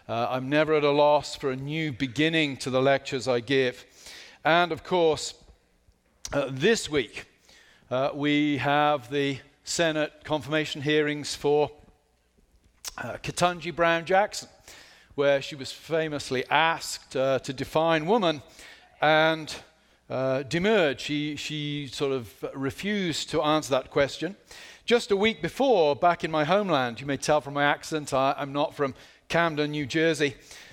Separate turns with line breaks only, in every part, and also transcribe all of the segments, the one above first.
I'm never at a loss for a new beginning to the lectures I give. And of course, this week we have the Senate confirmation hearings for Ketanji Brown Jackson, where she was famously asked to define woman and demurred. She sort of refused to answer that question. Just a week before, back in my homeland, you may tell from my accent, I'm not from Camden, New Jersey.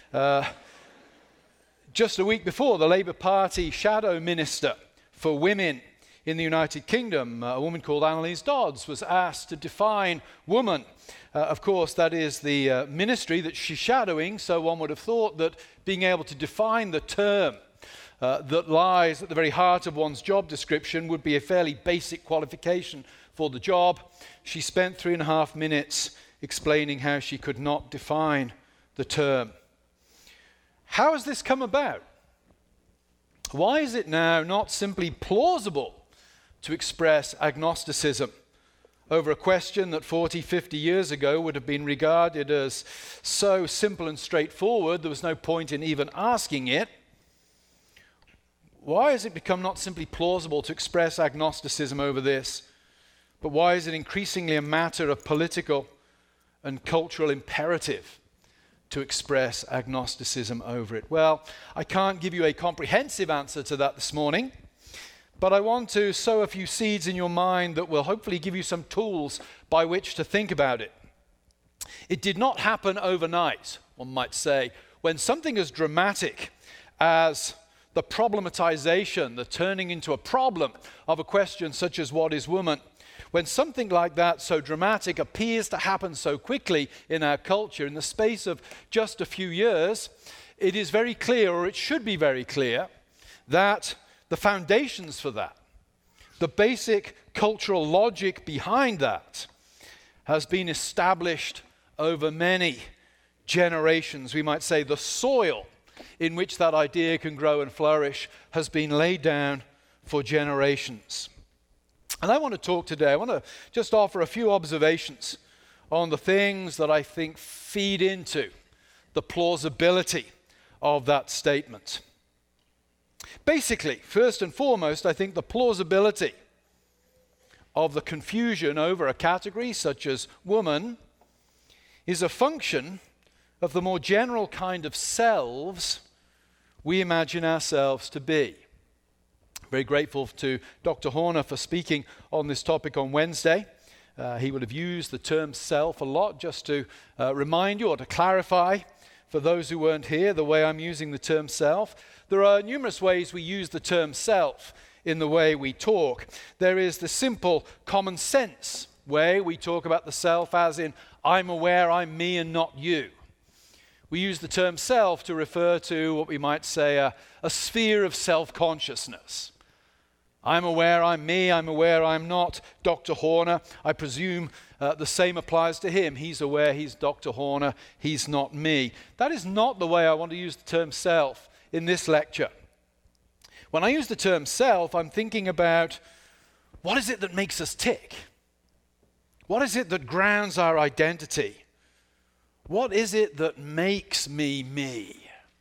Just a week before, the Labour Party shadow minister for women in the United Kingdom, a woman called Annalise Dodds, was asked to define woman. Of course, that is the ministry that she's shadowing, so one would have thought that being able to define the term that lies at the very heart of one's job description would be a fairly basic qualification for the job. She spent 3.5 minutes explaining how she could not define the term. How has this come about? Why is it now not simply plausible to express agnosticism over a question that 40, 50 years ago would have been regarded as so simple and straightforward, there was no point in even asking it? Why has it become not simply plausible to express agnosticism over this, but why is it increasingly a matter of political and cultural imperative to express agnosticism over it? Well, I can't give you a comprehensive answer to that this morning, but I want to sow a few seeds in your mind that will hopefully give you some tools by which to think about it. It did not happen overnight, one might say, when something as dramatic as the problematization, the turning into a problem of a question such as what is woman, when something like that so dramatic appears to happen so quickly in our culture, in the space of just a few years, it is very clear, or it should be very clear, that the foundations for that, the basic cultural logic behind that, has been established over many generations. We might say the soil in which that idea can grow and flourish has been laid down for generations. And I want to talk today, I want to just offer a few observations on the things that I think feed into the plausibility of that statement. Basically, first and foremost, I think the plausibility of the confusion over a category such as woman is a function of the more general kind of selves we imagine ourselves to be. Very grateful to Dr. Horner for speaking on this topic on Wednesday. He would have used the term self a lot, just to remind you or to clarify for those who weren't here the way I'm using the term self. There are numerous ways we use the term self in the way we talk. There is the simple common sense way we talk about the self as in I'm aware I'm me and not you. We use the term self to refer to what we might say a sphere of self-consciousness. I'm aware I'm me, I'm aware I'm not Dr. Horner. I presume the same applies to him. He's aware he's Dr. Horner, he's not me. That is not the way I want to use the term self in this lecture. When I use the term self, I'm thinking about what is it that makes us tick? What is it that grounds our identity? What is it that makes me me?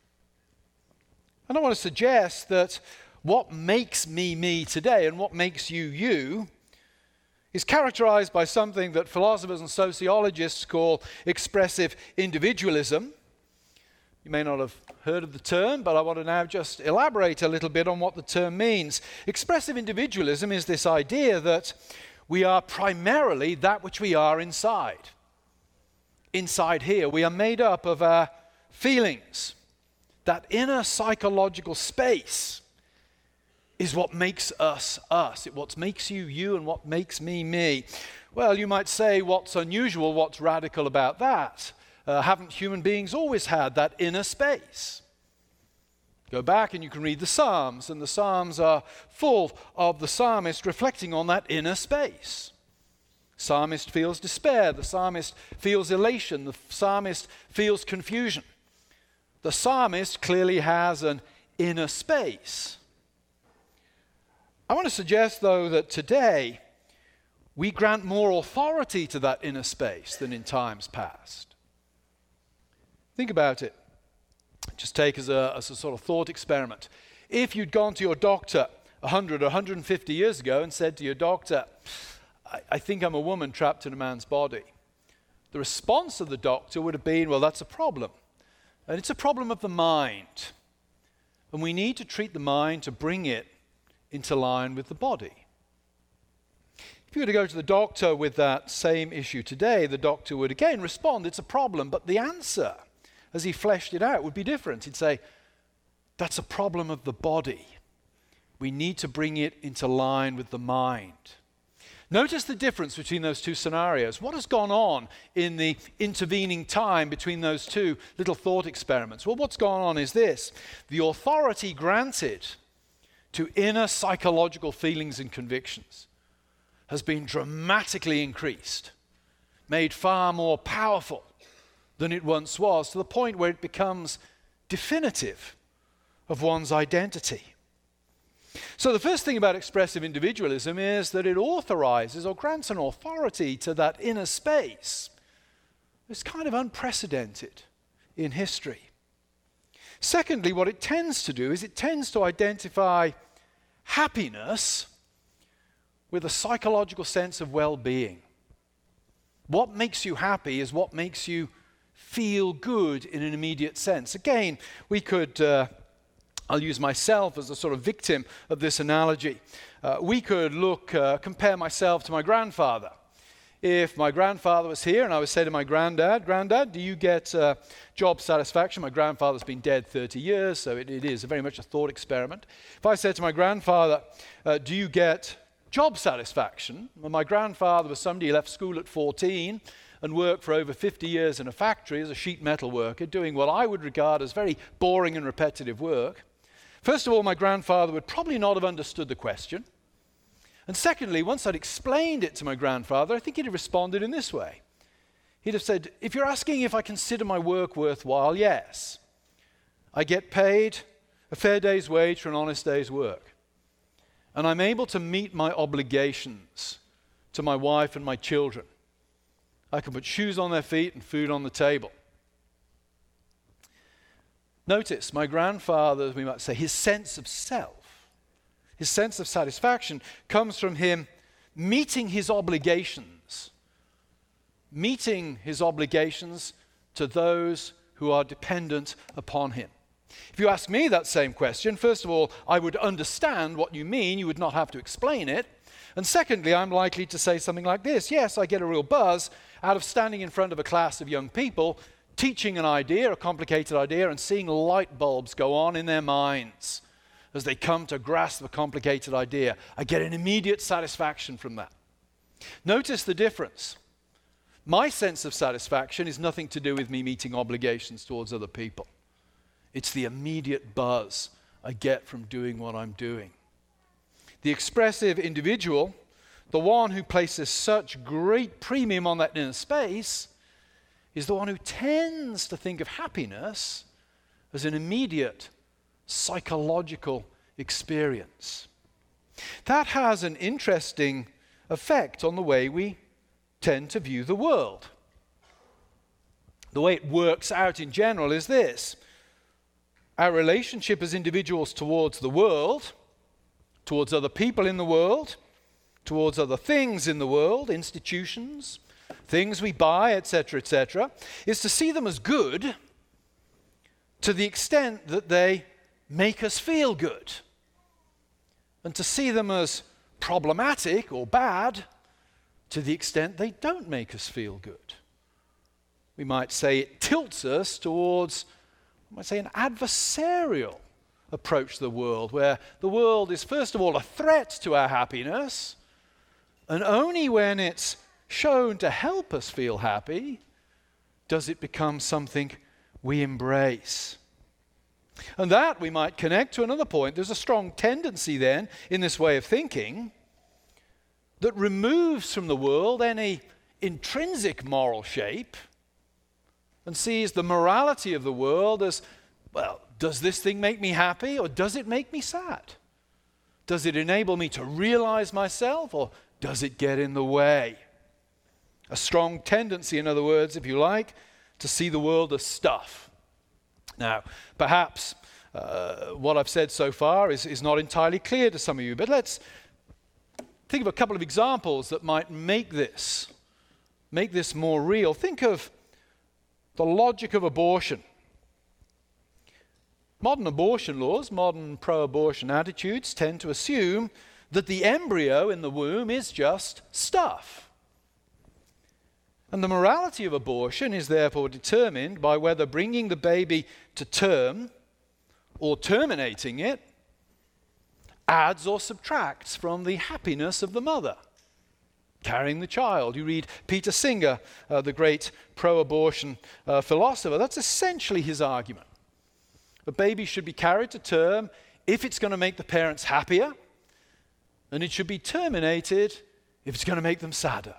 And I want to suggest that what makes me me today and what makes you you is characterized by something that philosophers and sociologists call expressive individualism. You may not have heard of the term, but I want to now just elaborate a little bit on what the term means. Expressive individualism is this idea that we are primarily that which we are inside. Inside here, we are made up of our feelings. That inner psychological space is what makes us us. It's what makes you you and what makes me me. Well, you might say, what's unusual, what's radical about that? Haven't human beings always had that inner space? Go back and you can read the Psalms, and the Psalms are full of the psalmist reflecting on that inner space. Psalmist feels despair, the psalmist feels elation, the psalmist feels confusion. The psalmist clearly has an inner space. I want to suggest, though, that today we grant more authority to that inner space than in times past. Think about it. Just take as a sort of thought experiment. If you'd gone to your doctor 100 or 150 years ago and said to your doctor, I think I'm a woman trapped in a man's body, the response of the doctor would have been, well, that's a problem. And it's a problem of the mind. And we need to treat the mind to bring it into line with the body. If you were to go to the doctor with that same issue today, the doctor would again respond, it's a problem, but the answer, as he fleshed it out, would be different. He'd say, that's a problem of the body. We need to bring it into line with the mind. Notice the difference between those two scenarios. What has gone on in the intervening time between those two little thought experiments? Well, what's gone on is this. The authority granted to inner psychological feelings and convictions has been dramatically increased, made far more powerful than it once was, to the point where it becomes definitive of one's identity. So the first thing about expressive individualism is that it authorizes or grants an authority to that inner space. It's kind of unprecedented in history. Secondly, what it tends to do is it tends to identify happiness with a psychological sense of well-being. What makes you happy is what makes you feel good in an immediate sense. Again, we could... I'll use myself as a sort of victim of this analogy. We could compare myself to my grandfather. If my grandfather was here and I would say to my Granddad, do you get job satisfaction? My grandfather's been dead 30 years, so it is very much a thought experiment. If I said to my grandfather, do you get job satisfaction? Well, my grandfather was somebody who left school at 14 and worked for over 50 years in a factory as a sheet metal worker, doing what I would regard as very boring and repetitive work. First of all, my grandfather would probably not have understood the question. And secondly, once I'd explained it to my grandfather, I think he'd have responded in this way. He'd have said, if you're asking if I consider my work worthwhile, yes. I get paid a fair day's wage for an honest day's work. And I'm able to meet my obligations to my wife and my children. I can put shoes on their feet and food on the table. Notice, my grandfather, we might say, his sense of self, his sense of satisfaction comes from him meeting his obligations to those who are dependent upon him. If you ask me that same question, first of all, I would understand what you mean. You would not have to explain it. And secondly, I'm likely to say something like this. Yes, I get a real buzz out of standing in front of a class of young people, teaching an idea, a complicated idea, and seeing light bulbs go on in their minds as they come to grasp a complicated idea. I get an immediate satisfaction from that. Notice the difference. My sense of satisfaction is nothing to do with me meeting obligations towards other people. It's the immediate buzz I get from doing what I'm doing. The expressive individual, the one who places such great premium on that inner space, is the one who tends to think of happiness as an immediate psychological experience. That has an interesting effect on the way we tend to view the world. The way it works out in general is this. Our relationship as individuals towards the world, towards other people in the world, towards other things in the world, institutions, things we buy, etc., is to see them as good to the extent that they make us feel good, and to see them as problematic or bad to the extent they don't make us feel good. We might say it tilts us towards, I might say, an adversarial approach to the world, where the world is first of all a threat to our happiness, and only when it's shown to help us feel happy does it become something we embrace. And that we might connect to another point. There's a strong tendency then in this way of thinking that removes from the world any intrinsic moral shape and sees the morality of the world as, well, does this thing make me happy or does it make me sad? Does it enable me to realize myself or does it get in the way? A strong tendency, in other words, if you like, to see the world as stuff. Now, perhaps what I've said so far is not entirely clear to some of you, but let's think of a couple of examples that might make this more real. Think of the logic of abortion. Modern abortion laws, modern pro-abortion attitudes tend to assume that the embryo in the womb is just stuff. And the morality of abortion is therefore determined by whether bringing the baby to term or terminating it adds or subtracts from the happiness of the mother carrying the child. You read Peter Singer, the great pro-abortion philosopher. That's essentially his argument. A baby should be carried to term if it's going to make the parents happier, and it should be terminated if it's going to make them sadder.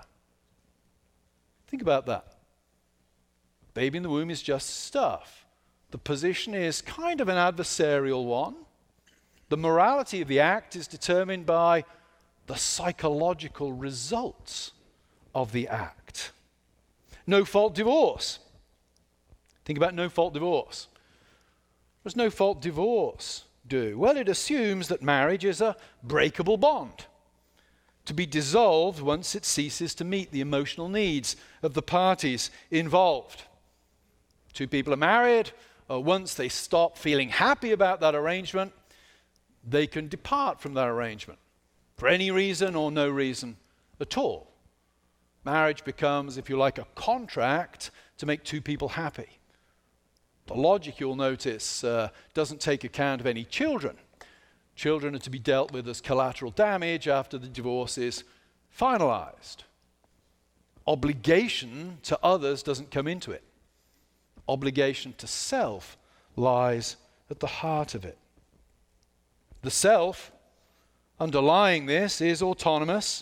Think about that. Baby in the womb is just stuff. The position is kind of an adversarial one. The morality of the act is determined by the psychological results of the act. No-fault divorce. Think about no-fault divorce. What does no-fault divorce do? Well, it assumes that marriage is a breakable bond, to be dissolved once it ceases to meet the emotional needs of the parties involved. Two people are married. Once they stop feeling happy about that arrangement, they can depart from that arrangement for any reason or no reason at all. Marriage becomes, if you like, a contract to make two people happy. The logic, you'll notice, doesn't take account of any children. Children are to be dealt with as collateral damage after the divorce is finalized. Obligation to others doesn't come into it. Obligation to self lies at the heart of it. The self underlying this is autonomous,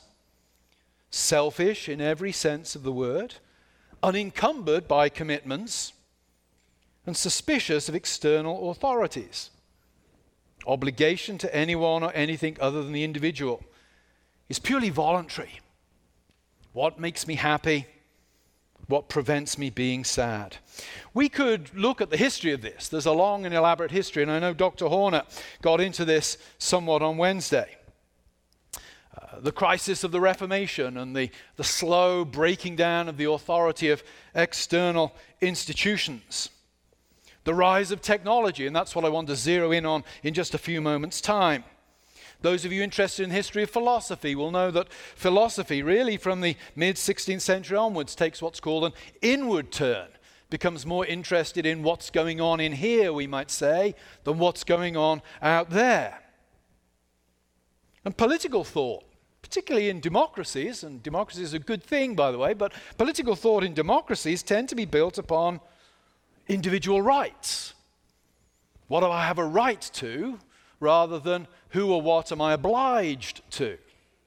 selfish in every sense of the word, unencumbered by commitments, and suspicious of external authorities. Obligation to anyone or anything other than the individual is purely voluntary. What makes me happy? What prevents me being sad? We could look at the history of this. There's a long and elaborate history, and I know Dr. Horner got into this somewhat on Wednesday. The crisis of the Reformation and the slow breaking down of the authority of external institutions. The rise of technology, and that's what I want to zero in on in just a few moments' time. Those of you interested in the history of philosophy will know that philosophy, really from the mid-16th century onwards, takes what's called an inward turn, becomes more interested in what's going on in here, we might say, than what's going on out there. And political thought, particularly in democracies, and democracy is a good thing, by the way, but political thought in democracies tend to be built upon individual rights. What do I have a right to, rather than who or what am I obliged to?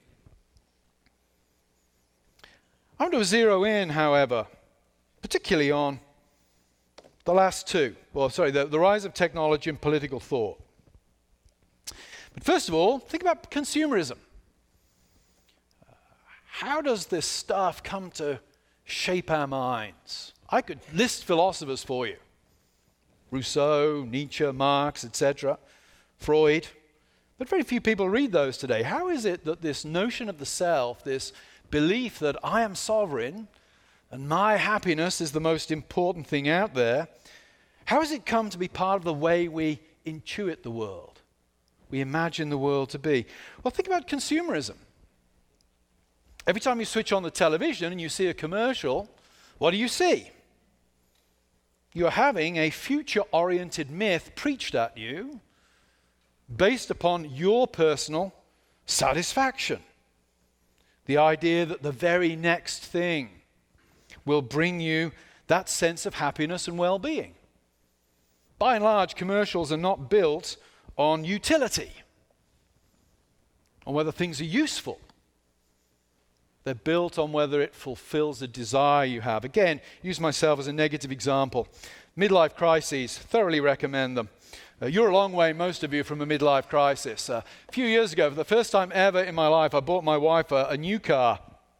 I want to zero in, however, particularly on the last two. The rise of technology and political thought. But first of all, think about consumerism. How does this stuff come to shape our minds? I could list philosophers for you. Rousseau, Nietzsche, Marx, etc., Freud. But very few people read those today. How is it that this notion of the self, this belief that I am sovereign and my happiness is the most important thing out there, how has it come to be part of the way we intuit the world, we imagine the world to be? Well, think about consumerism. Every time you switch on the television and you see a commercial, what do you see? You're having a future-oriented myth preached at you based upon your personal satisfaction. The idea that the very next thing will bring you that sense of happiness and well-being. By and large, commercials are not built on utility, on whether things are useful. They're built on whether it fulfills a desire you have. Again, use myself as a negative example. Midlife crises, thoroughly recommend them. You're a long way, most of you, from a midlife crisis. A few years ago, for the first time ever in my life, I bought my wife a new car.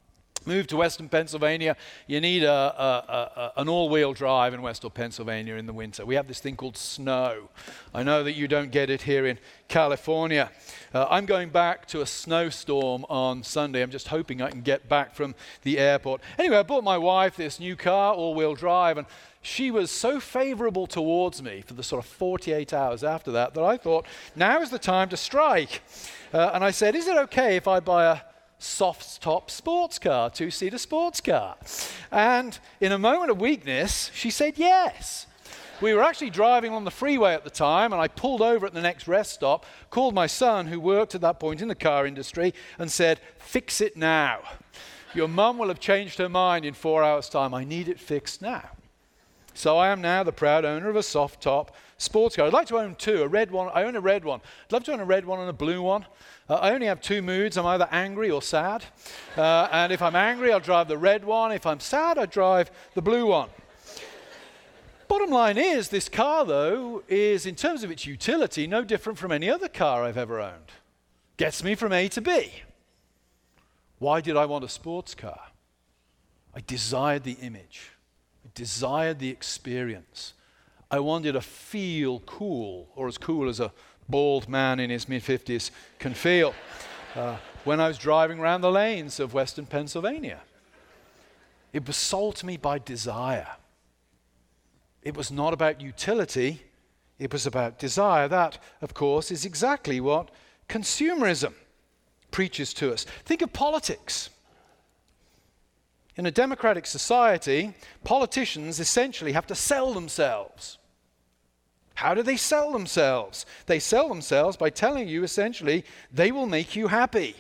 Move to Western Pennsylvania, you need an all-wheel drive in Western Pennsylvania in the winter. We have this thing called snow. I know that you don't get it here in California. I'm going back to a snowstorm on Sunday. I'm just hoping I can get back from the airport. Anyway, I bought my wife this new car, all-wheel drive, and she was so favorable towards me for the sort of 48 hours after that I thought, now is the time to strike. And I said, is it okay if I buy a soft top sports car, two-seater sports car? And in a moment of weakness, she said yes. We were actually driving on the freeway at the time, and I pulled over at the next rest stop, called my son, who worked at that point in the car industry, and said, fix it now. Your mum will have changed her mind in 4 hours' time. I need it fixed now. So I am now the proud owner of a soft top sports car. I'd like to own two, a red one. I own a red one. I'd love to own a red one and a blue one. I only have two moods. I'm either angry or sad. And if I'm angry, I'll drive the red one. If I'm sad, I drive the blue one. Bottom line is, this car, though, is, in terms of its utility, no different from any other car I've ever owned. Gets me from A to B. Why did I want a sports car? I desired the image. I desired the experience. I wanted to feel cool, or as cool as a bald man in his mid-50s can feel, when I was driving around the lanes of Western Pennsylvania. It was sold to me by desire. It was not about utility, it was about desire. That, of course, is exactly what consumerism preaches to us. Think of politics. In a democratic society, politicians essentially have to sell themselves. How do they sell themselves? They sell themselves by telling you, essentially, they will make you happy.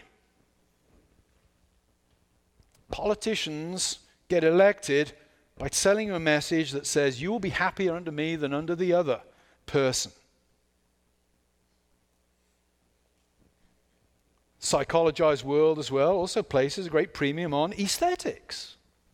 Politicians get elected by selling you a message that says you will be happier under me than under the other person. Psychologized world as well also places a great premium on aesthetics.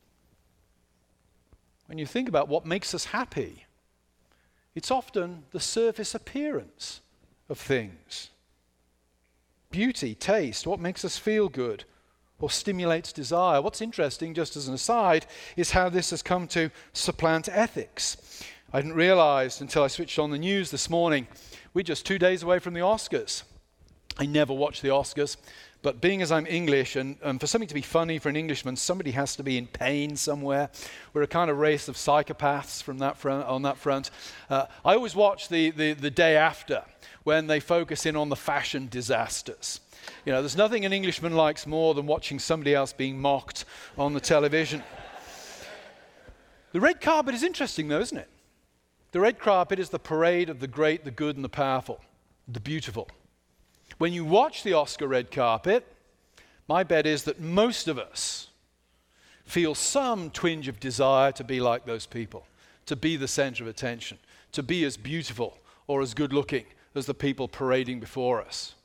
When you think about what makes us happy, it's often the surface appearance of things. Beauty, taste, what makes us feel good or stimulates desire. What's interesting, just as an aside, is how this has come to supplant ethics. I didn't realize until I switched on the news this morning, we're just 2 days away from the Oscars. I never watch the Oscars, but being as I'm English, and for something to be funny for an Englishman, somebody has to be in pain somewhere. We're a kind of race of psychopaths from that front, on that front. I always watch the day after, when they focus in on the fashion disasters. You know, there's nothing an Englishman likes more than watching somebody else being mocked on the television. The red carpet is interesting though, isn't it? The red carpet is the parade of the great, the good, and the powerful, the beautiful. When you watch the Oscar red carpet, my bet is that most of us feel some twinge of desire to be like those people, to be the center of attention, to be as beautiful or as good looking as the people parading before us.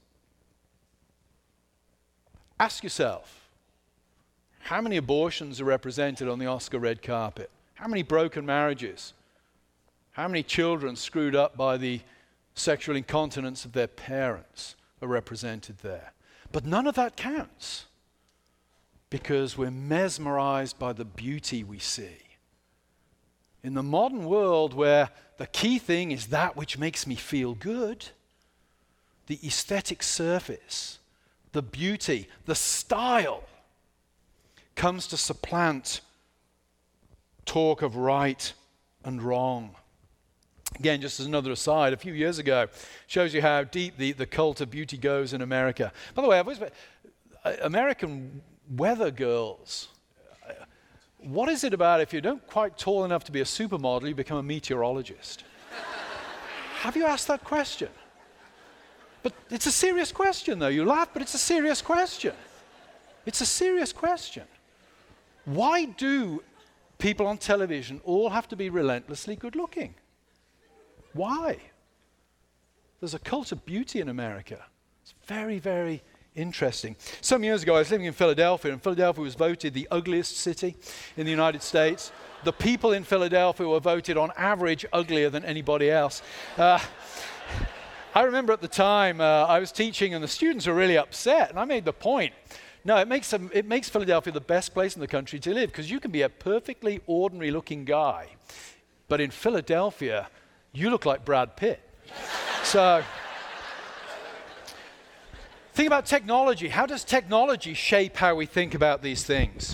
Ask yourself, how many abortions are represented on the Oscar red carpet? How many broken marriages? How many children screwed up by the sexual incontinence of their parents are represented there? But none of that counts because we're mesmerized by the beauty we see. In the modern world where the key thing is that which makes me feel good, the aesthetic surface, the beauty, the style comes to supplant talk of right and wrong. Again, just as another aside, a few years ago, shows you how deep the cult of beauty goes in America. By the way, I've always been, American weather girls, what is it about if you don't quite tall enough to be a supermodel, you become a meteorologist? Have you asked that question? But it's a serious question, though. You laugh, but it's a serious question. It's a serious question. Why do people on television all have to be relentlessly good looking? Why? There's a cult of beauty in America. It's very, very interesting. Some years ago, I was living in Philadelphia, and Philadelphia was voted the ugliest city in the United States. The people in Philadelphia were voted on average uglier than anybody else. I remember at the time I was teaching, and the students were really upset, and I made the point, No, it makes Philadelphia the best place in the country to live because you can be a perfectly ordinary looking guy, but in Philadelphia, you look like Brad Pitt. So, think about technology. How does technology shape how we think about these things?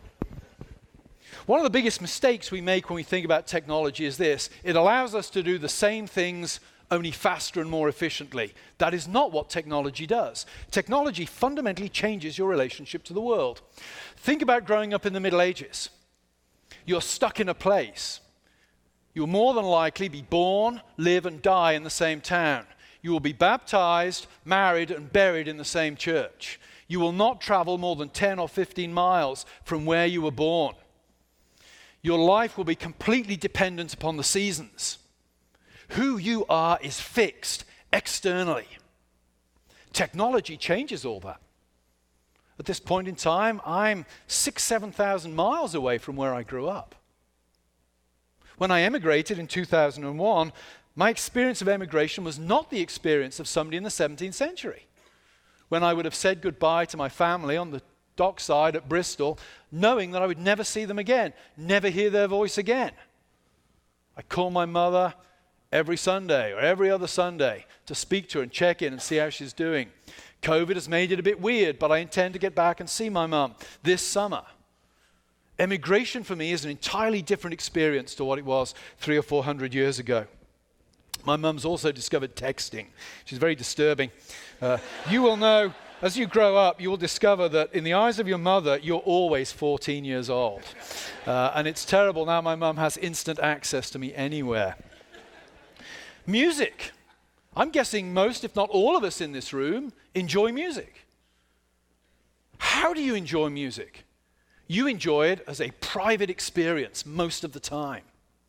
One of the biggest mistakes we make when we think about technology is this. It allows us to do the same things only faster and more efficiently. That is not what technology does. Technology fundamentally changes your relationship to the world. Think about growing up in the Middle Ages. You're stuck in a place. You'll more than likely be born, live, and die in the same town. You will be baptized, married, and buried in the same church. You will not travel more than 10 or 15 miles from where you were born. Your life will be completely dependent upon the seasons. Who you are is fixed externally. Technology changes all that. At this point in time, I'm 7,000 miles away from where I grew up. When I emigrated in 2001, my experience of emigration was not the experience of somebody in the 17th century. When I would have said goodbye to my family on the dockside at Bristol, knowing that I would never see them again, never hear their voice again. I call my mother every Sunday or every other Sunday to speak to her and check in and see how she's doing. COVID has made it a bit weird, but I intend to get back and see my mum this summer. Emigration for me is an entirely different experience to what it was 300 or 400 years ago. My mum's also discovered texting, which is very disturbing. You will know, as you grow up, you will discover that in the eyes of your mother, you're always 14 years old. And it's terrible now my mum has instant access to me anywhere. Music. I'm guessing most, if not all of us in this room, enjoy music. How do you enjoy music? You enjoy it as a private experience most of the time.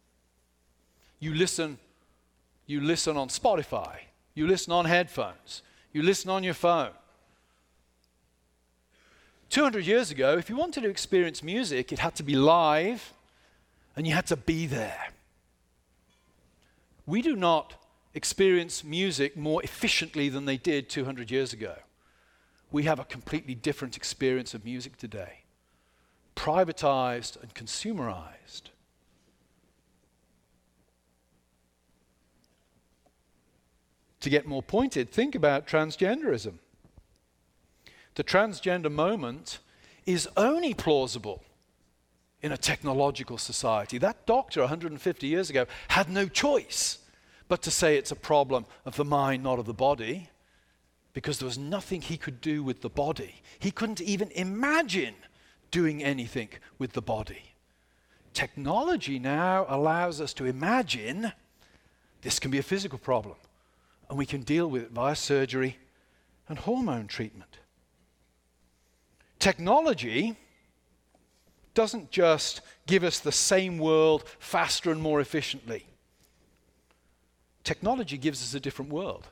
You listen on Spotify. You listen on headphones. You listen on your phone. 200 years ago, if you wanted to experience music, it had to be live and you had to be there. We do not experience music more efficiently than they did 200 years ago. We have a completely different experience of music today. Privatized and consumerized. To get more pointed, think about transgenderism. The transgender moment is only plausible in a technological society. That doctor 150 years ago had no choice but to say it's a problem of the mind, not of the body, because there was nothing he could do with the body. He couldn't even imagine doing anything with the body. Technology now allows us to imagine this can be a physical problem, and we can deal with it via surgery and hormone treatment. Technology doesn't just give us the same world faster and more efficiently. Technology gives us a different world.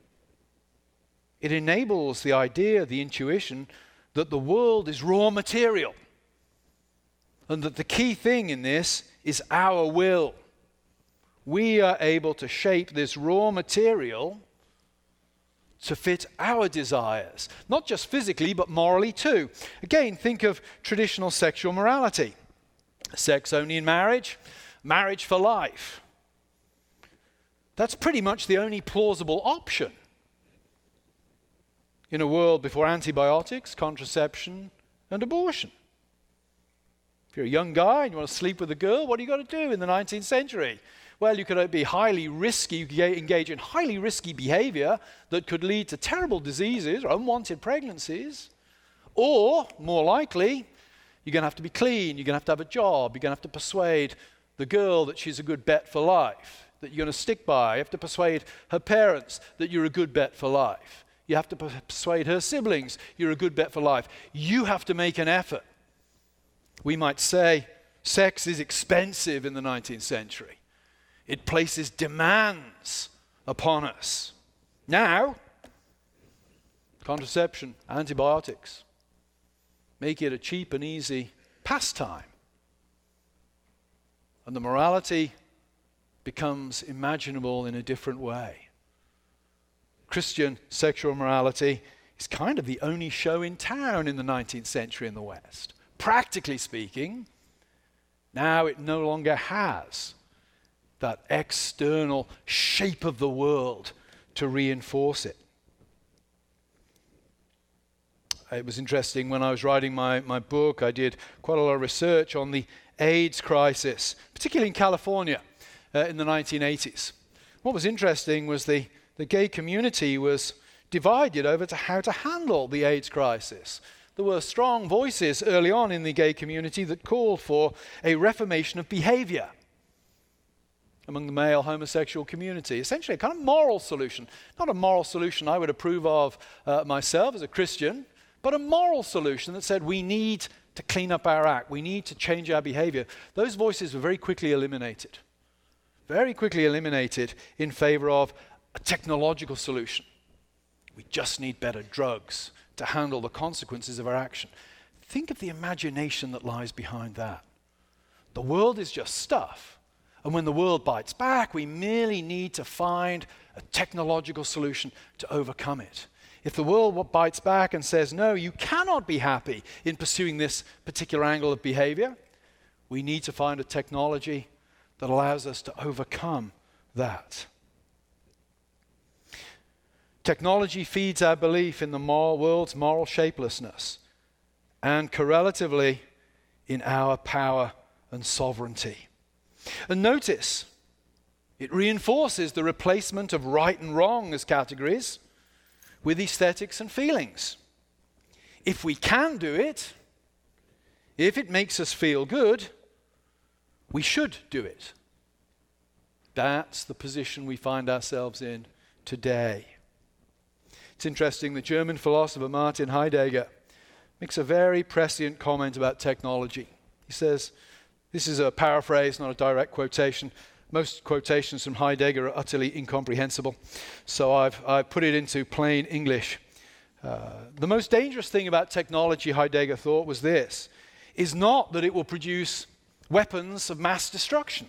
It enables the idea, the intuition, that the world is raw material, and that the key thing in this is our will. We are able to shape this raw material to fit our desires, not just physically, but morally too. Again, think of traditional sexual morality. Sex only in marriage, marriage for life. That's pretty much the only plausible option in a world before antibiotics, contraception, and abortion. If you're a young guy and you want to sleep with a girl, what are you got to do in the 19th century? Well, you could be highly risky, you could engage in highly risky behavior that could lead to terrible diseases or unwanted pregnancies. Or, more likely, you're going to have to be clean, you're going to have a job, you're going to have to persuade the girl that she's a good bet for life, that you're going to stick by. You have to persuade her parents that you're a good bet for life. You have to persuade her siblings you're a good bet for life. You have to make an effort. We might say sex is expensive in the 19th century. It places demands upon us. Now, contraception, antibiotics, make it a cheap and easy pastime. And the morality becomes imaginable in a different way. Christian sexual morality It's kind of the only show in town in the 19th century in the West. Practically speaking, now it no longer has that external shape of the world to reinforce it. It was interesting when I was writing my book, I did quite a lot of research on the AIDS crisis, particularly in California in the 1980s. What was interesting was the gay community was divided over to how to handle the AIDS crisis. There were strong voices early on in the gay community that called for a reformation of behavior among the male homosexual community. Essentially a kind of moral solution. Not a moral solution I would approve of myself as a Christian, but a moral solution that said we need to clean up our act. We need to change our behavior. Those voices were very quickly eliminated. Very quickly eliminated in favor of a technological solution. We just need better drugs to handle the consequences of our action. Think of the imagination that lies behind that. The world is just stuff. And when the world bites back, we merely need to find a technological solution to overcome it. If the world bites back and says, no, you cannot be happy in pursuing this particular angle of behavior, we need to find a technology that allows us to overcome that. Technology feeds our belief in the world's moral shapelessness and correlatively in our power and sovereignty. And notice, it reinforces the replacement of right and wrong as categories with aesthetics and feelings. If we can do it, if it makes us feel good, we should do it. That's the position we find ourselves in today. It's interesting, the German philosopher Martin Heidegger makes a very prescient comment about technology. He says, this is a paraphrase, not a direct quotation. Most quotations from Heidegger are utterly incomprehensible, so I've put it into plain English. The most dangerous thing about technology, Heidegger thought, was this, is not that it will produce weapons of mass destruction.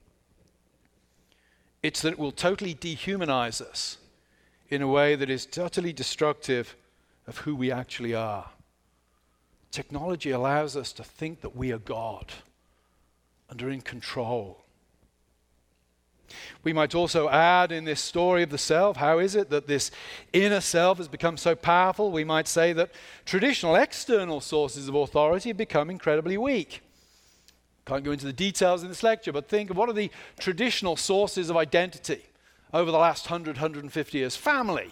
It's that it will totally dehumanize us in a way that is utterly destructive of who we actually are. Technology allows us to think that we are God and are in control. We might also add in this story of the self, how is it that this inner self has become so powerful? We might say that traditional external sources of authority have become incredibly weak. Can't go into the details in this lecture, but think of what are the traditional sources of identity over the last 100, 150 years? Family.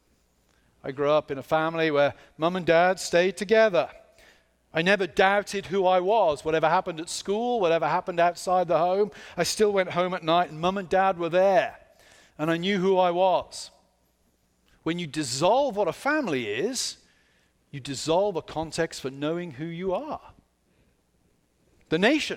I grew up in a family where mum and dad stayed together. I never doubted who I was. Whatever happened at school, whatever happened outside the home, I still went home at night and mum and dad were there. And I knew who I was. When you dissolve what a family is, you dissolve a context for knowing who you are. The nation.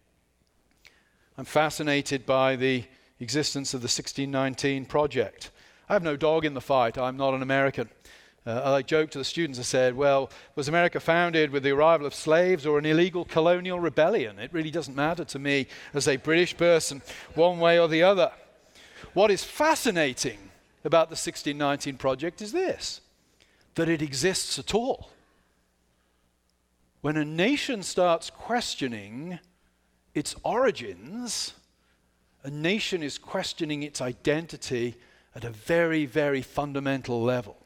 I'm fascinated by the existence of the 1619 Project. I have no dog in the fight. I'm not an American. I joked to the students, I said, well, was America founded with the arrival of slaves or an illegal colonial rebellion? It really doesn't matter to me as a British person, one way or the other. What is fascinating about the 1619 Project is this, that it exists at all. When a nation starts questioning its origins, a nation is questioning its identity at a very, very fundamental level.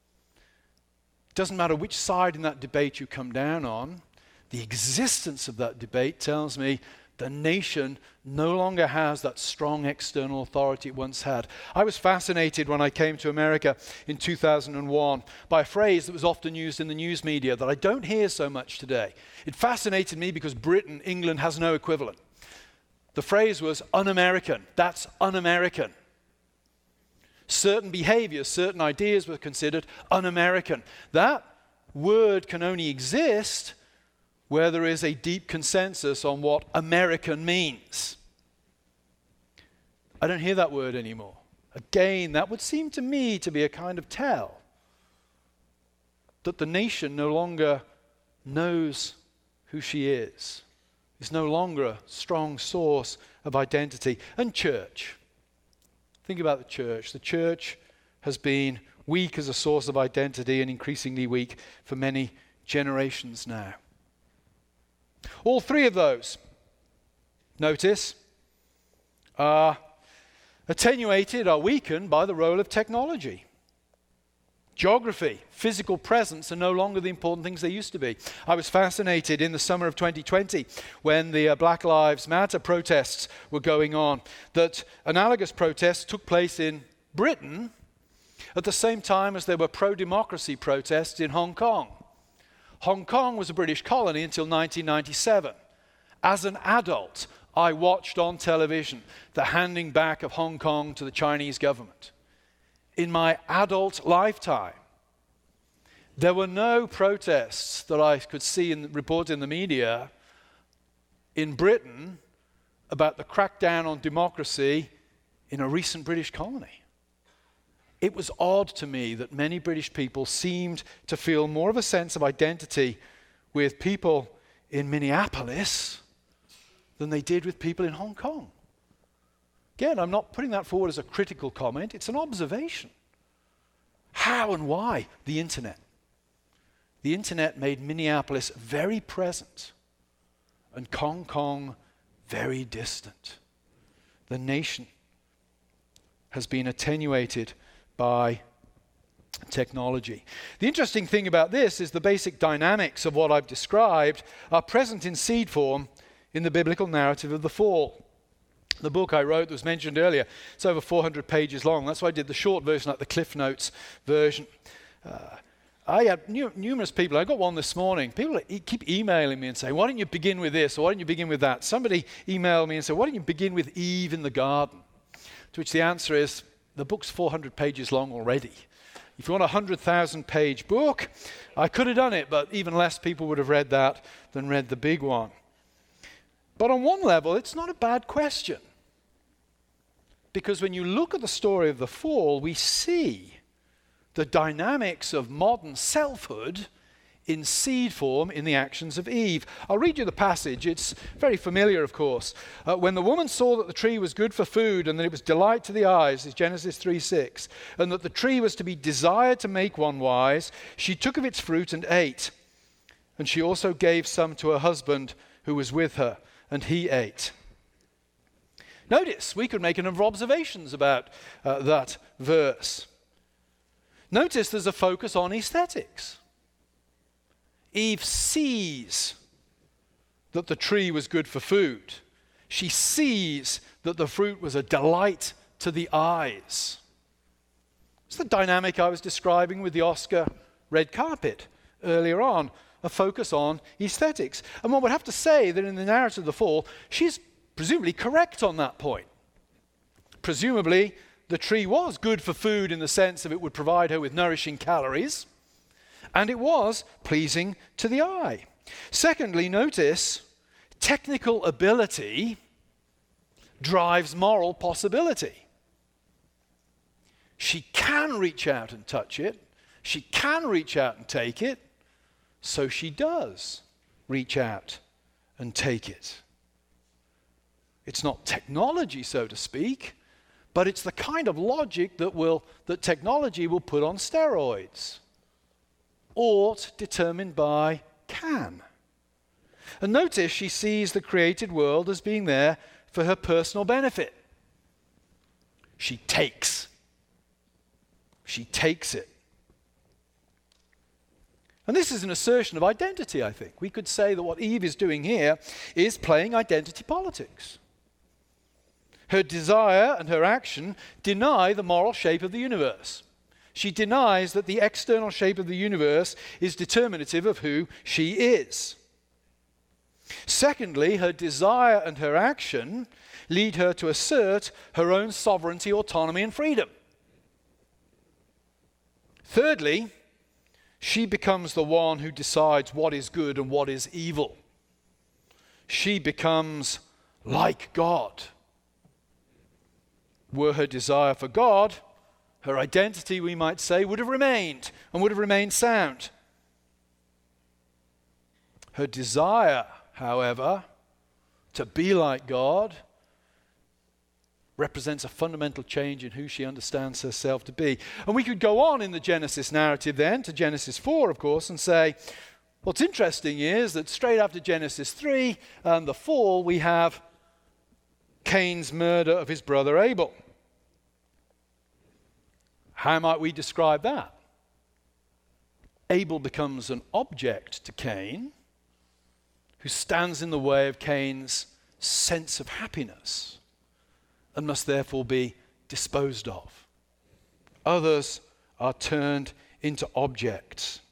It doesn't matter which side in that debate you come down on, the existence of that debate tells me the nation no longer has that strong external authority it once had. I was fascinated when I came to America in 2001 by a phrase that was often used in the news media that I don't hear so much today. It fascinated me because Britain, England has no equivalent. The phrase was un-American. That's un-American. Certain behaviors, certain ideas were considered un-American. That word can only exist where there is a deep consensus on what American means. I don't hear that word anymore. Again, that would seem to me to be a kind of tell that the nation no longer knows who she is no longer a strong source of identity. And church. Think about the church. The church has been weak as a source of identity and increasingly weak for many generations now. All three of those, notice, are attenuated, are weakened by the role of technology. Geography, physical presence are no longer the important things they used to be. I was fascinated in the summer of 2020 when the Black Lives Matter protests were going on, that analogous protests took place in Britain at the same time as there were pro-democracy protests in Hong Kong. Hong Kong was a British colony until 1997. As an adult, I watched on television the handing back of Hong Kong to the Chinese government. In my adult lifetime, there were no protests that I could see and report in the media in Britain about the crackdown on democracy in a recent British colony. It was odd to me that many British people seemed to feel more of a sense of identity with people in Minneapolis than they did with people in Hong Kong. Again, I'm not putting that forward as a critical comment, it's an observation. How and why? The internet. The internet made Minneapolis very present and Hong Kong very distant. The nation has been attenuated by technology. The interesting thing about this is the basic dynamics of what I've described are present in seed form in the biblical narrative of the fall. The book I wrote that was mentioned earlier, it's over 400 pages long. That's why I did the short version, like the Cliff Notes version. I had numerous people. I got one this morning. People keep emailing me and saying, why don't you begin with this or why don't you begin with that? Somebody emailed me and said, why don't you begin with Eve in the garden? To which the answer is, the book's 400 pages long already. If you want a 100,000 page book, I could have done it, but even less people would have read that than read the big one. But on one level, it's not a bad question. Because when you look at the story of the fall, we see the dynamics of modern selfhood in seed form in the actions of Eve. I'll read you the passage. It's very familiar, of course. When the woman saw that the tree was good for food and that it was delight to the eyes, is Genesis 3:6, and that the tree was to be desired to make one wise, she took of its fruit and ate. And she also gave some to her husband who was with her, and he ate. Notice, we could make a number of observations about that verse. Notice there's a focus on aesthetics. Eve sees that the tree was good for food. She sees that the fruit was a delight to the eyes. It's the dynamic I was describing with the Oscar red carpet earlier on, a focus on aesthetics. And one would have to say that in the narrative of the fall, she's presumably correct on that point. Presumably, the tree was good for food in the sense of it would provide her with nourishing calories, and it was pleasing to the eye. Secondly, notice, technical ability drives moral possibility. She can reach out and touch it. She can reach out and take it. So she does reach out and take it. It's not technology, so to speak, but it's the kind of logic that technology will put on steroids. Ought determined by can. And notice she sees the created world as being there for her personal benefit. She takes. She takes it. And this is an assertion of identity, I think. We could say that what Eve is doing here is playing identity politics. Her desire and her action deny the moral shape of the universe. She denies that the external shape of the universe is determinative of who she is. Secondly, her desire and her action lead her to assert her own sovereignty, autonomy, and freedom. Thirdly, she becomes the one who decides what is good and what is evil. She becomes like God. Were her desire for God, her identity, we might say, would have remained and would have remained sound. Her desire, however, to be like God represents a fundamental change in who she understands herself to be. And we could go on in the Genesis narrative then to Genesis 4, of course, and say, what's interesting is that straight after Genesis 3 and the fall, we have Cain's murder of his brother Abel. How might we describe that? Abel becomes an object to Cain, who stands in the way of Cain's sense of happiness and must therefore be disposed of. Others are turned into objects.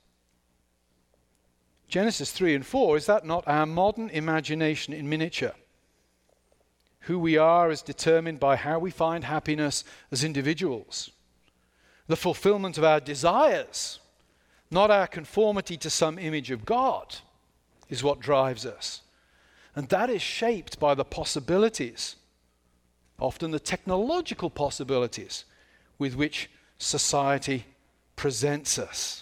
Genesis 3 and 4, is that not our modern imagination in miniature? Who we are is determined by how we find happiness as individuals. The fulfillment of our desires, not our conformity to some image of God, is what drives us. And that is shaped by the possibilities, often the technological possibilities, with which society presents us.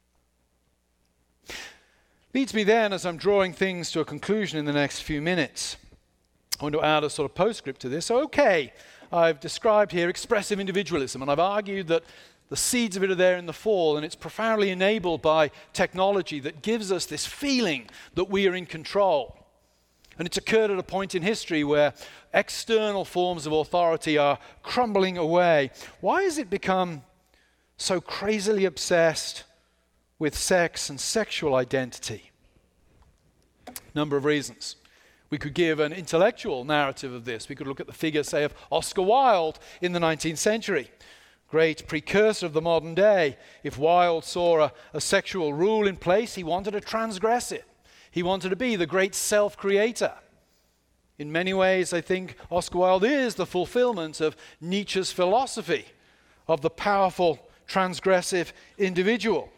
Leads me then, as I'm drawing things to a conclusion in the next few minutes, I want to add a sort of postscript to this. So, okay, I've described here expressive individualism, and I've argued that the seeds of it are there in the fall, and it's profoundly enabled by technology that gives us this feeling that we are in control. And it's occurred at a point in history where external forms of authority are crumbling away. Why has it become so crazily obsessed with sex and sexual identity? Number of reasons. We could give an intellectual narrative of this. We could look at the figure, say, of Oscar Wilde in the 19th century. Great precursor of the modern day. If Wilde saw a sexual rule in place, he wanted to transgress it. He wanted to be the great self-creator. In many ways, I think Oscar Wilde is the fulfillment of Nietzsche's philosophy of the powerful, transgressive individual.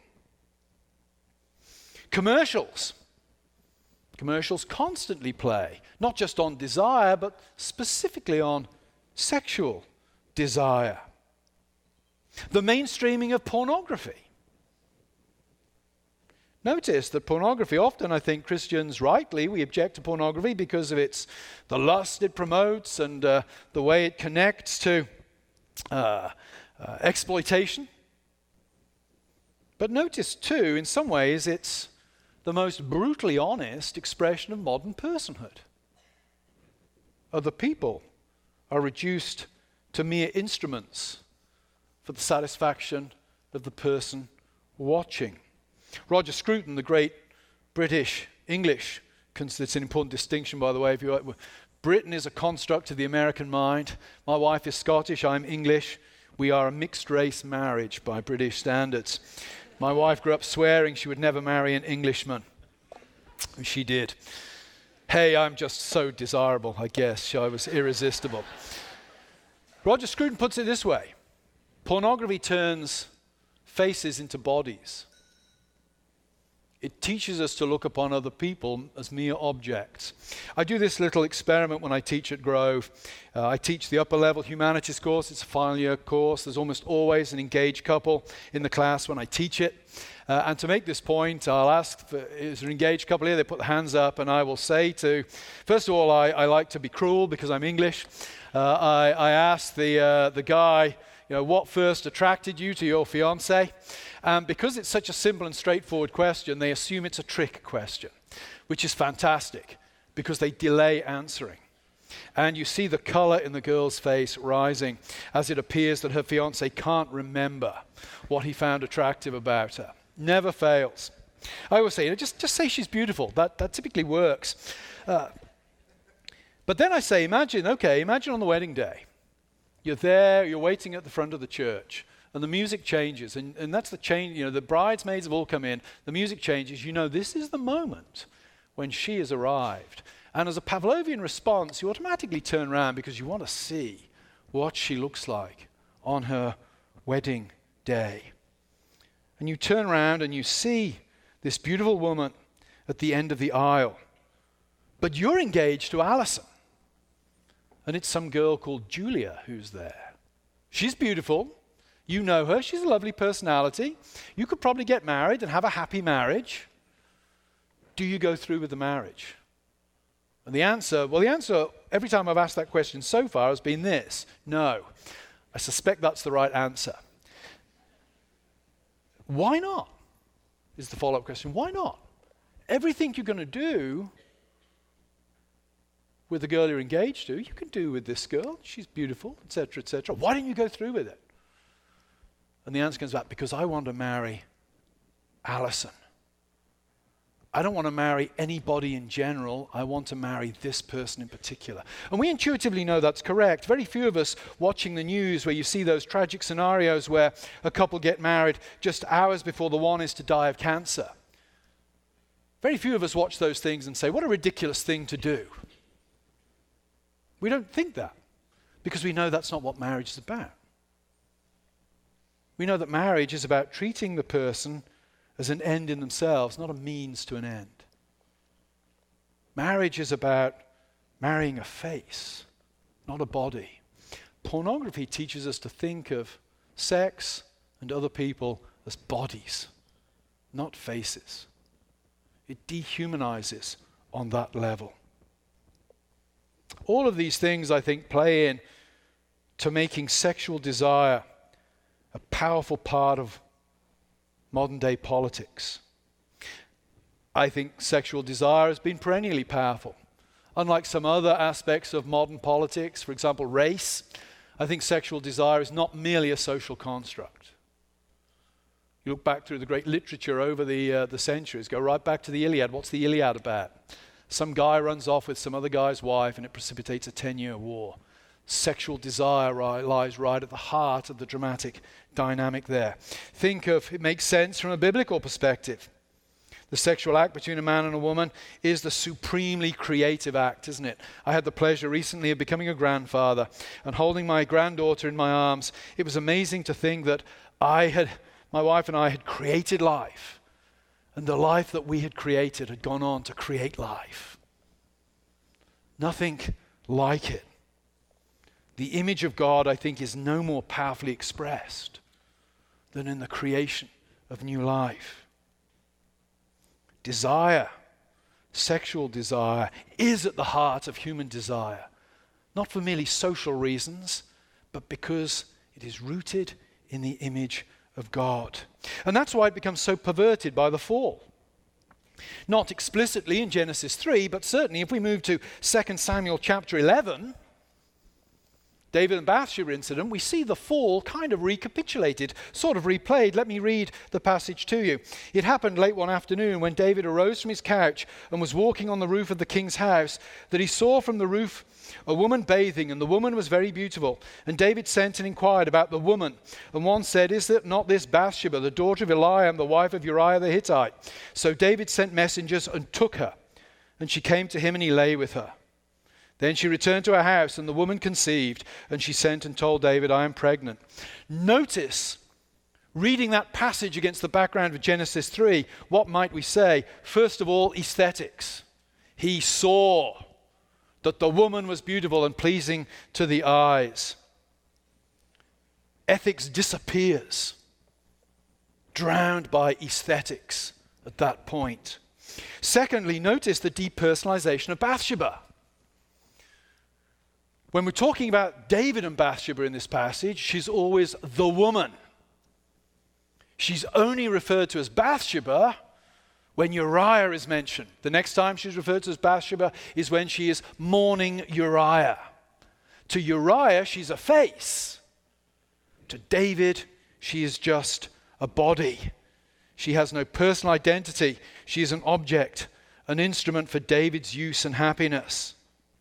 Commercials. Commercials constantly play, not just on desire, but specifically on sexual desire. The mainstreaming of pornography. Notice that pornography, often I think Christians rightly, we object to pornography because of the lust it promotes and the way it connects to exploitation. But notice too, in some ways, it's the most brutally honest expression of modern personhood. Other people are reduced to mere instruments for the satisfaction of the person watching. Roger Scruton, the great British English, it's an important distinction, by the way. Britain is a construct of the American mind. My wife is Scottish, I'm English. We are a mixed race marriage by British standards. My wife grew up swearing she would never marry an Englishman. And she did. Hey, I'm just so desirable, I guess. I was irresistible. Roger Scruton puts it this way. Pornography turns faces into bodies. It teaches us to look upon other people as mere objects. I do this little experiment when I teach at Grove. I teach the upper level humanities course. It's a final year course. There's almost always an engaged couple in the class when I teach it. And to make this point, I'll ask, is there an engaged couple here? They put their hands up, and I will say first of all, I like to be cruel because I'm English. I ask the guy, what first attracted you to your fiancé? Because it's such a simple and straightforward question, they assume it's a trick question, which is fantastic because they delay answering. And you see the color in the girl's face rising as it appears that her fiancé can't remember what he found attractive about her. Never fails. I always say, just say she's beautiful. That typically works. But then I say, imagine on the wedding day. You're there, you're waiting at the front of the church, and the music changes, and that's the change. The bridesmaids have all come in, the music changes. This is the moment when she has arrived. And as a Pavlovian response, you automatically turn around because you want to see what she looks like on her wedding day. And you turn around and you see this beautiful woman at the end of the aisle. But you're engaged to Alison. And it's some girl called Julia who's there. She's beautiful. You know her. She's a lovely personality. You could probably get married and have a happy marriage. Do you go through with the marriage? And the answer every time I've asked that question so far has been this: no. I suspect that's the right answer. Why not? Is the follow-up question. Why not? Everything you're going to do with the girl you're engaged to, you can do with this girl. She's beautiful, etc., etc. Why don't you go through with it? And the answer comes back, because I want to marry Alison. I don't want to marry anybody in general. I want to marry this person in particular. And we intuitively know that's correct. Very few of us watching the news where you see those tragic scenarios where a couple get married just hours before the one is to die of cancer. Very few of us watch those things and say, what a ridiculous thing to do. We don't think that because we know that's not what marriage is about. We know that marriage is about treating the person as an end in themselves, not a means to an end. Marriage is about marrying a face, not a body. Pornography teaches us to think of sex and other people as bodies, not faces. It dehumanizes on that level. All of these things, I think, play in to making sexual desire a powerful part of modern day politics. I think sexual desire has been perennially powerful. Unlike some other aspects of modern politics, for example, race, I think sexual desire is not merely a social construct. You look back through the great literature over the centuries, go right back to the Iliad. What's the Iliad about? Some guy runs off with some other guy's wife and it precipitates a 10-year war. Sexual desire lies right at the heart of the dramatic dynamic there. It makes sense from a biblical perspective. The sexual act between a man and a woman is the supremely creative act, isn't it? I had the pleasure recently of becoming a grandfather and holding my granddaughter in my arms. It was amazing to think that my wife and I had created life, and the life that we had created had gone on to create life. Nothing like it. The image of God, I think, is no more powerfully expressed than in the creation of new life. Desire, sexual desire, is at the heart of human desire, not for merely social reasons, but because it is rooted in the image of God. And that's why it becomes so perverted by the fall. Not explicitly in Genesis 3, but certainly if we move to 2 Samuel chapter 11, David and Bathsheba incident, we see the fall kind of recapitulated, sort of replayed. Let me read the passage to you. It happened late one afternoon when David arose from his couch and was walking on the roof of the king's house, that he saw from the roof a woman bathing, and the woman was very beautiful. And David sent and inquired about the woman. And one said, "Is it not this Bathsheba, the daughter of Eliam, the wife of Uriah the Hittite?" So David sent messengers and took her. And she came to him and he lay with her. Then she returned to her house, and the woman conceived, and she sent and told David, "I am pregnant." Notice, reading that passage against the background of Genesis 3, what might we say? First of all, aesthetics. He saw that the woman was beautiful and pleasing to the eyes. Ethics disappears, drowned by aesthetics at that point. Secondly, notice the depersonalization of Bathsheba. When we're talking about David and Bathsheba in this passage, she's always the woman. She's only referred to as Bathsheba when Uriah is mentioned. The next time she's referred to as Bathsheba is when she is mourning Uriah. To Uriah, she's a face. To David, she is just a body. She has no personal identity. She is an object, an instrument for David's use and happiness.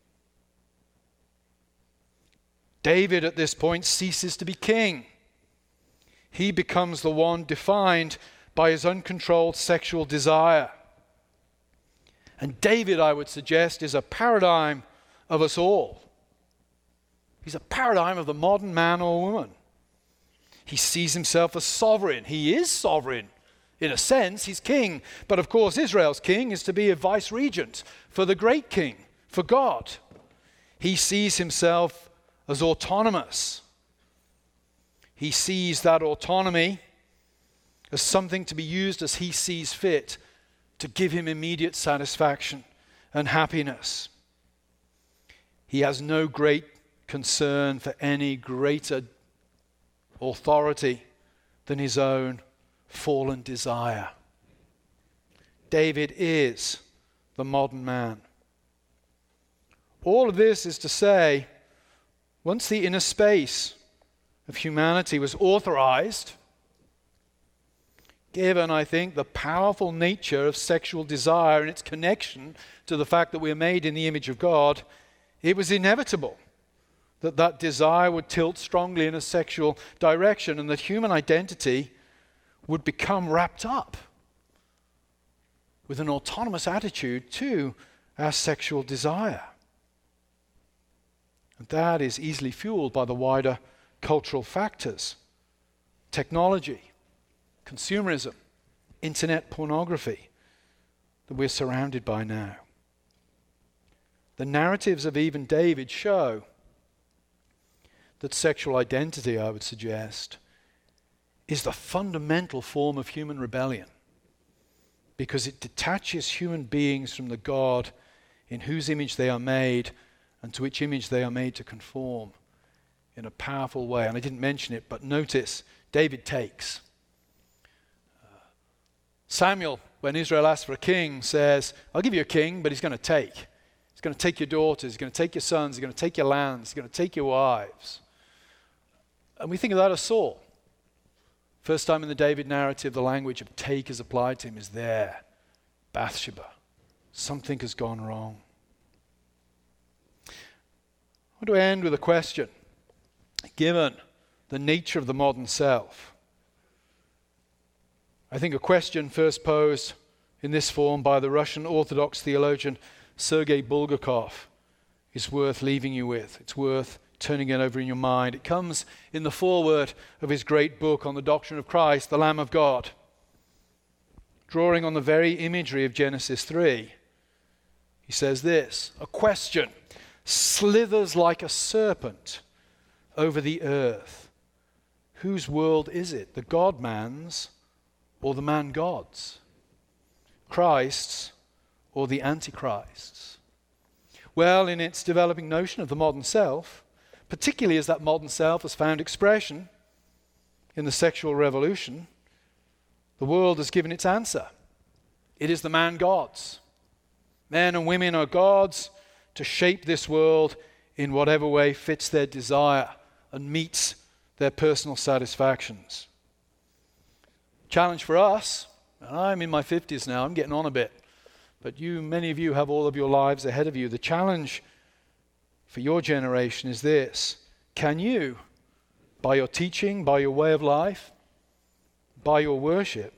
David at this point ceases to be king. He becomes the one defined by his uncontrolled sexual desire. And David, I would suggest, is a paradigm of us all. He's a paradigm of the modern man or woman. He sees himself as sovereign. He is sovereign. In a sense, he's king. But of course, Israel's king is to be a vice-regent for the great king, for God. He sees himself as autonomous. He sees that autonomy as something to be used as he sees fit to give him immediate satisfaction and happiness. He has no great concern for any greater authority than his own fallen desire. David is the modern man. All of this is to say, once the inner space of humanity was authorized, given, I think, the powerful nature of sexual desire and its connection to the fact that we are made in the image of God, it was inevitable that that desire would tilt strongly in a sexual direction and that human identity would become wrapped up with an autonomous attitude to our sexual desire. And that is easily fueled by the wider cultural factors: technology, consumerism, internet pornography that we're surrounded by now. The narratives of even David show that sexual identity, I would suggest, is the fundamental form of human rebellion, because it detaches human beings from the God in whose image they are made and to which image they are made to conform in a powerful way. And I didn't mention it, but notice, David takes. Samuel, when Israel asks for a king, says, I'll give you a king, but he's going to take. He's going to take your daughters, he's going to take your sons, he's going to take your lands, he's going to take your wives. And we think of that as Saul. First time in the David narrative, the language of take is applied to him is there. Bathsheba. Something has gone wrong. I want to end with a question. Given the nature of the modern self, I think a question first posed in this form by the Russian Orthodox theologian Sergei Bulgakov is worth leaving you with. It's worth turning it over in your mind. It comes in the foreword of his great book on the doctrine of Christ, the Lamb of God. Drawing on the very imagery of Genesis 3, he says this: a question slithers like a serpent over the earth. Whose world is it? The God-man's or the man-God's? Christ's or the Antichrist's? Well, in its developing notion of the modern self, particularly as that modern self has found expression in the sexual revolution, the world has given its answer. It is the man-God's. Men and women are gods to shape this world in whatever way fits their desire and meets their personal satisfactions. Challenge for us, and I'm in my 50s now, I'm getting on a bit, but many of you have all of your lives ahead of you. The challenge for your generation is this: can you, by your teaching, by your way of life, by your worship,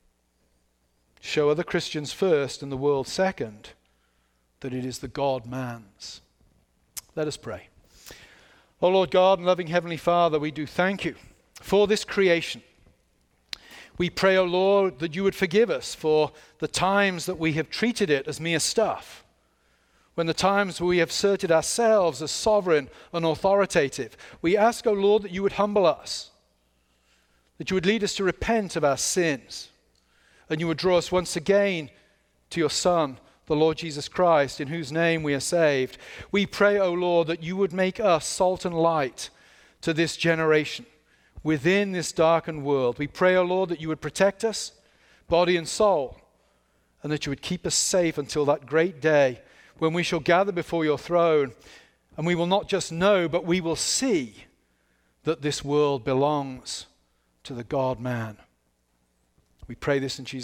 show other Christians first and the world second that it is the God-man's? Let us pray. Oh Lord God and loving Heavenly Father, we do thank you for this creation. We pray, O Lord, that you would forgive us for the times that we have treated it as mere stuff, when the times we have asserted ourselves as sovereign and authoritative. We ask, O Lord, that you would humble us, that you would lead us to repent of our sins, and you would draw us once again to your Son, the Lord Jesus Christ, in whose name we are saved. We pray, O Lord, that you would make us salt and light to this generation within this darkened world. We pray, O Lord, that you would protect us, body and soul, and that you would keep us safe until that great day when we shall gather before your throne, and we will not just know, but we will see that this world belongs to the God-man. We pray this in Jesus' name.